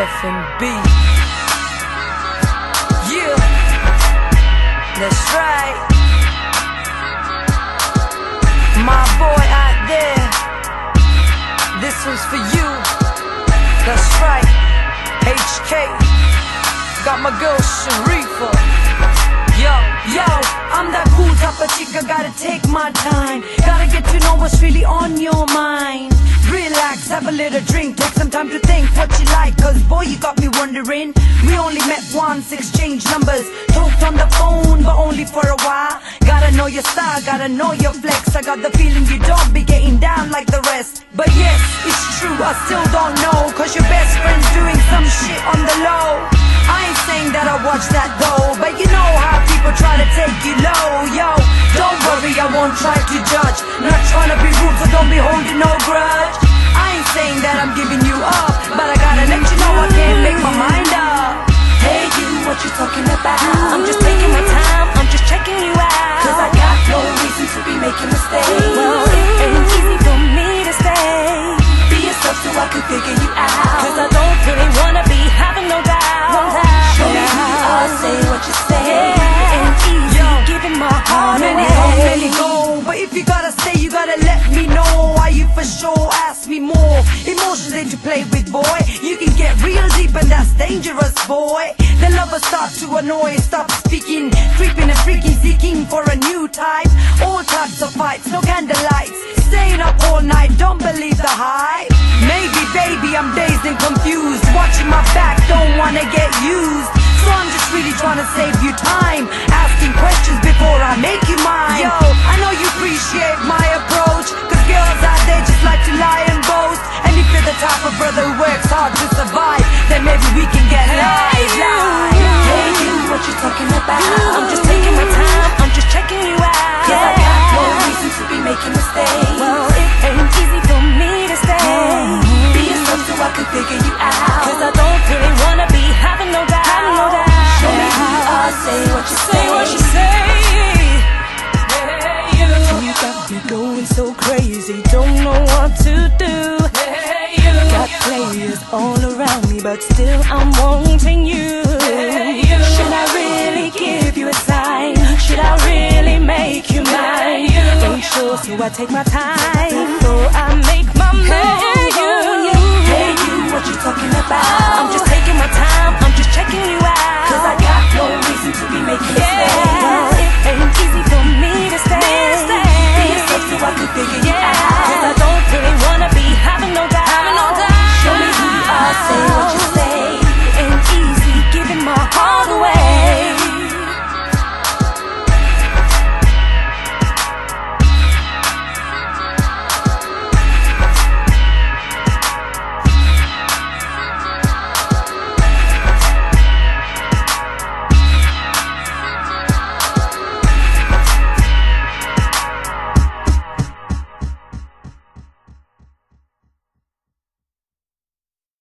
FNB. Yeah, that's right. My boy out there, this one's for you. That's right. HK, got my girl Sharifa. Yo, I'm that cool type of chica, gotta take my time. Gotta get to know what's really on your mind. Relax, have a little drink, take some time to think what you like. Cause boy, you got me wondering. We only met once, exchanged numbers, talked on the phone, but only for a while. Gotta know your style, gotta know your flex. I got the feeling you don't be getting down like the rest. But yes, it's true, I still don't know. Cause your best friend's doing some shit on the low. I ain't saying that I watch that though, but you know how people try to take you low. Yo, don't worry, I won't try to judge. Not trying to be rude, so don't be holding no grudge. I ain't saying that I'm giving you up, but I gotta let you know I can't make my mind up. Hey you, what you talking about? I'm just taking my time, I'm just checking you out. Cause I got no reason to be making mistakes. Well, it ain't easy for me to stay. Be yourself so I can figure you out. Cause I don't really wanna be having no doubt. Show me who you are, say what you say. Yeah, ain't easy giving my heart Many away. come, many go, but if you gotta stay, you gotta let me know. Are you for sure? Ask me more. Emotions ain't to play with, boy. You can get real deep and that's dangerous, boy. The lovers start to annoy, stop speaking, creeping and freaking, seeking for a new type. All types of fights, no candlelights, staying up all night, don't believe the hype. Maybe, baby, I'm dazed and confused, watching my back, don't wanna get used. So I'm just really trying to save you time, asking questions before I make you mine. Yo, I know you appreciate my approach, cause girls out there just like to lie and boast. And if you're the type of brother who works hard to survive, then maybe we can get live. Hey you, what you talking about? I'm just taking my time, I'm just checking you out. Cause I got no reason to be making mistakes. Well, it ain't easy for me to stay. Be yourself so I can figure you out. Cause I don't really wanna be having no doubt. Show me who you are, say what you say. Say what you say. Hey you got me going so crazy, don't know what to do. Hey you got players all around me, but still I'm wanting you. Hey you should I really give you a sign? Should I really make you mine? Ain't sure, so I take my time before I make my move. Hey you, what you talking about? I'm just taking my time, I'm just checking you out. Cause I got no reason to be making mistakes.